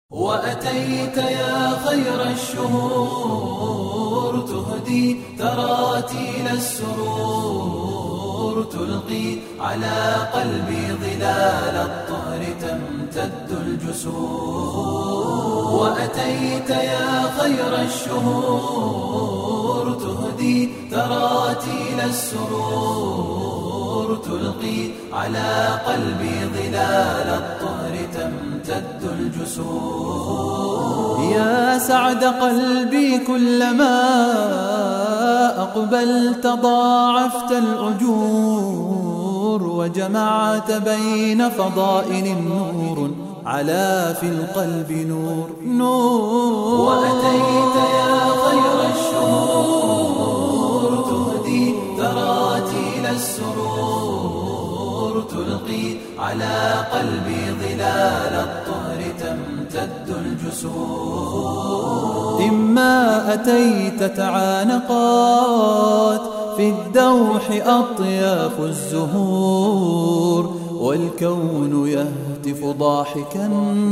وأتيت يا خير الشهور تهدي تراتيل السرور، تلقي على قلبي ظلال الطهر تمتد الجسور. وأتيت يا خير الشهور تهدي تراتيل السرور، تلقي على قلبي ظلال الطهر تمتد الجسور. يا سعد قلبي كلما أقبلت ضاعفت الأجور، وجمعت بين فضائل نور على في القلب نور. وأتيت يا خير الشهور تهدي تراتيل السرور، تلقي على قلبي ظلال الطهر تمتد الجسور. إما أتيت تعانقات في الدوح أطياف الزهور، والكون يهتف ضاحكا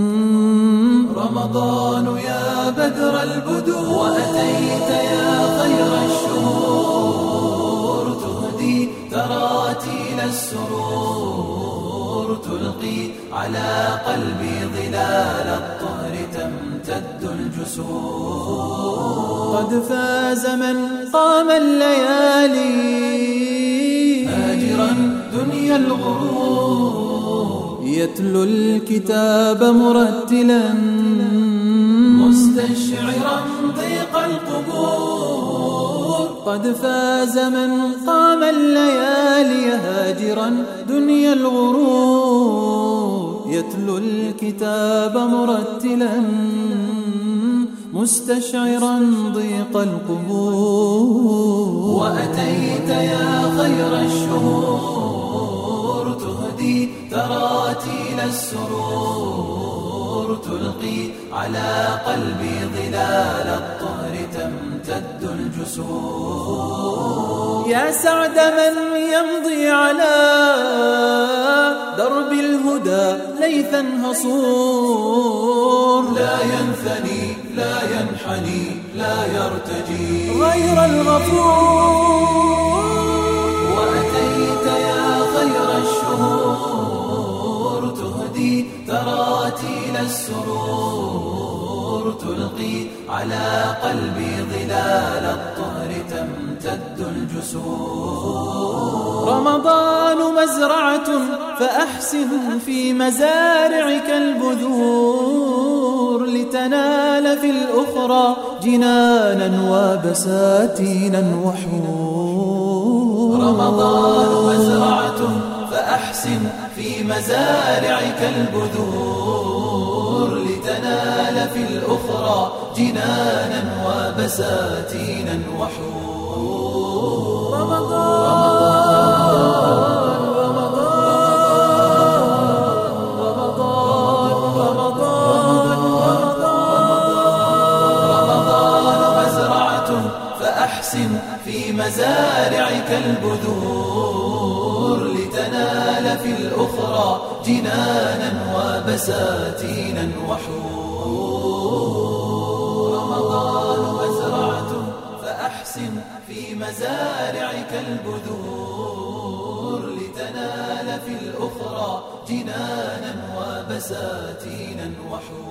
رمضان يا بدر البدور. وأتيت يا خير الشهور تهدي تراتيل السرور، تلقي على قلبي ظلال الطهر تمتد الجسور. قد فاز من قام الليالي هاجرا دنيا الغرور، يتلو الكتاب مرتلا مستشعرا ضيق القبور. قد فاز من قام الليالي هاجرا دنيا الغرور، يتلو الكتاب مرتلا مستشعرا ضيق القبور. وأتيت يا خير الشهور تهدي تراتيل السرور، تلقي على قلبي ظلال الطهر تمتد الجسور. يا سعد من يمضي على درب الهدى ليثا هصور، لا ينثني لا ينحني لا يرتجي غير الغفور. وأتيت يا خير الشهور تهدي تراتيل السرور، تلقي على قلبي ظلال الطهر تمتد الجسور. رمضان مزرعة فأحسن في مزارعك البذور، لتنال في الأخرى جنانا وبساتينا وحور. رمضان مزرعة فأحسن في مزارعك البذور، لتنال في الأخرى جنانا وبساتينا وحور. في مزارعك البذور، لتنال في الأخرى جنانا وبساتينا وحور. رمضان مزرعة فأحسن في مزارعك البذور، لتنال في الأخرى جنانا وبساتينا وحور.